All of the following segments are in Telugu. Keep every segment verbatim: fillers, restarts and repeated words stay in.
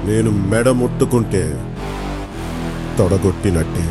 నేను మెడ ముట్టుకుంటే తొడగొట్టినట్టే.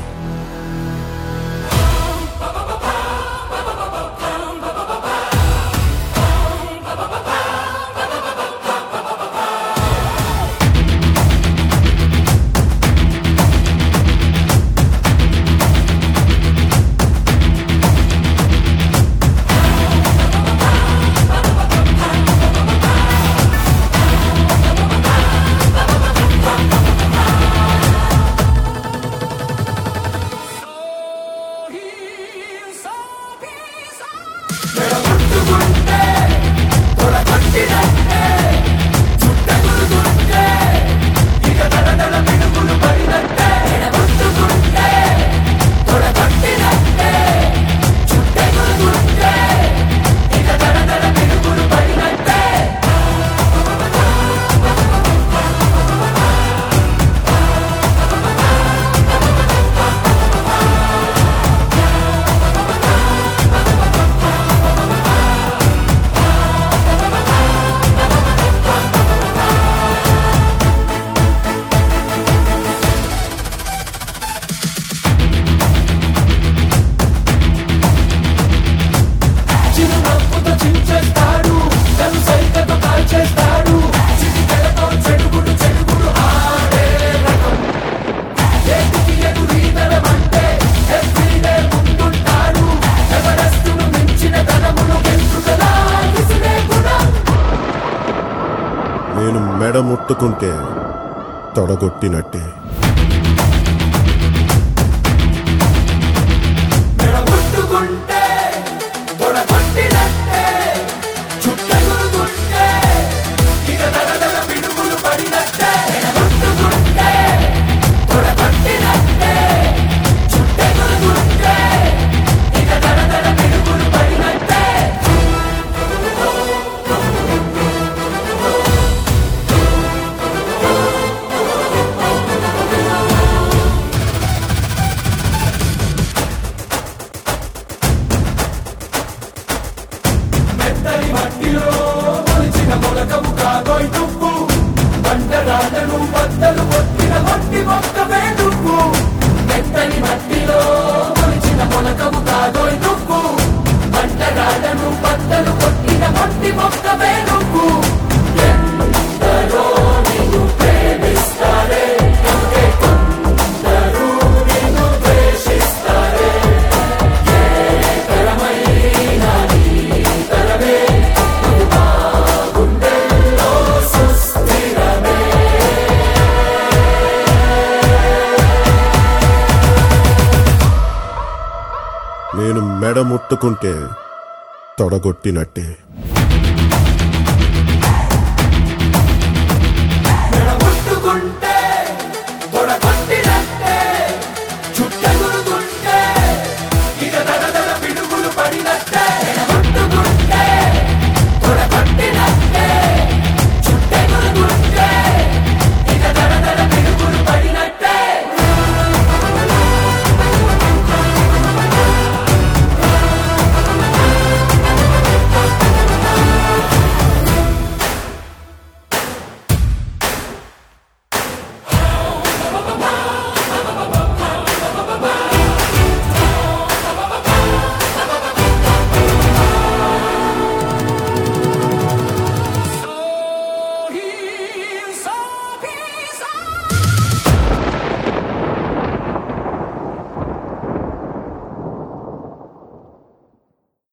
నేను మెడ ముట్టుకుంటే తొడగొట్టినట్టే. మట్టిలో మొలిచిన మొలకవు కాదోయ్ నువ్వు, బండరాళ్ళను బద్దలు కొట్టిన మట్టి మొక్కవే నువ్వు. మెత్తని మట్టిలో మొలిచిన మొలకవు కాదోయ్ నువ్వు, బండరాళ్ళను బద్దలు కొట్టిన మట్టి మొక్కవే నువ్వు. ఎందరో నిన్ను ప్రేమిస్తారే, ఇంకే కొందరు నిన్ను ద్వేషిస్తారే. ఏ తరమైన నీ తరమే గుండెల్లో సుస్థిరమే. నేను మెడ ముట్టుకుంటే తొడగొట్టినట్టే.